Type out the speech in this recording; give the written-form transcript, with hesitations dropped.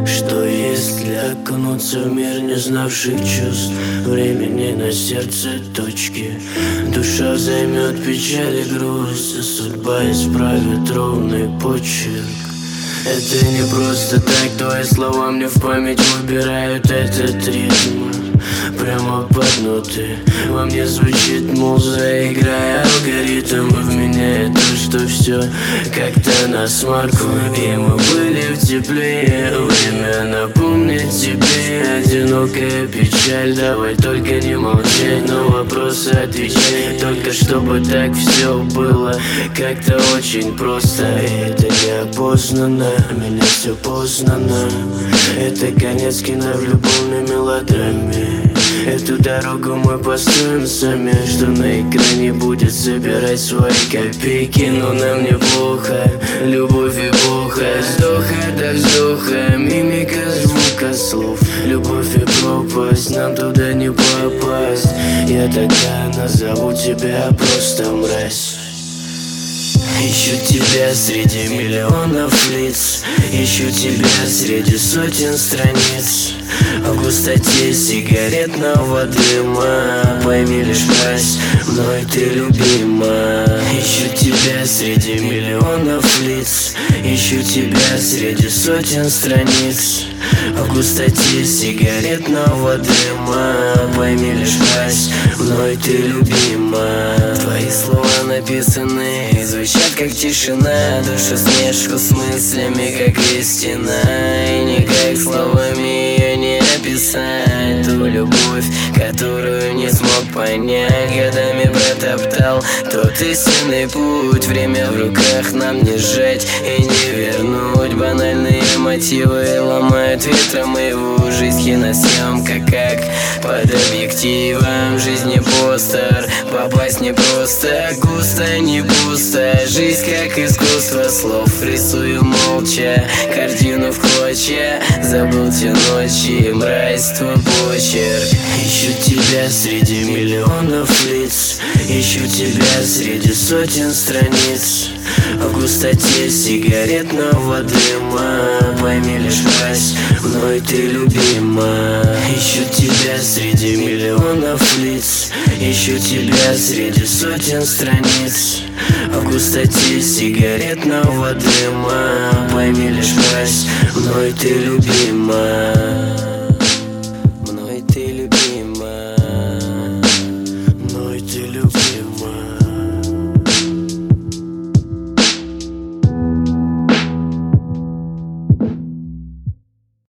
Что если окунуться в мир не знавших чувств, времени на сердце точки, душа займет печаль и грусть, а судьба исправит ровный почерк. Это не просто так, твои слова мне в память выбирают этот ритм. Прямо под ноты во мне звучит муза, играя алгоритм. Вменяет то, что все как-то на смарку. И мы были в тепле, время напомнить тебе. Одинокая печаль, давай только не молчать, но вопросы отвечай. Только чтобы так все было как-то очень просто. И это неопознанно, меня все познано. Это конец кино в любовной мелодраме. Эту дорогу мы построим сами, что на экране будет собирать свои копейки. Но нам неплохо, любовь и плохо, вздоха до вздоха, мимика звука слов. Любовь и пропасть, нам туда не попасть. Я тогда назову тебя просто мразь. Ищу тебя среди миллионов лиц, ищу тебя среди сотен страниц. В густоте сигаретного дыма пойми лишь мразь, мной ты любима. Ищу тебя среди миллионов лиц, ищу тебя среди сотен страниц. В густоте сигаретного дыма пойми лишь мразь, мной ты любима. Твои слова написаны, звучат как тишина, душа смешку с мыслями, как истина. И никак словами ее не описать, ту любовь, которую не смог понять. Годами протоптал тот истинный путь. Время в руках нам не сжать и не вернуть. Банальные мотивы ломают ветром моего жизнь. Киносъемка как под объективом, жизни постер. Попасть не просто, густо не пусто. Жизнь как искусство слов, рисую молча картину в клочья. Забыл те ночи, мразь, твой почерк. Ищу тебя среди миллионов лиц, ищу тебя среди сотен страниц. В густоте сигаретного дыма пойми лишь мразь, мной ты любима. Ищу тебя среди миллионов лиц, ищу тебя среди сотен страниц. В густоте сигаретного дыма пойми лишь мразь, мной ты любима.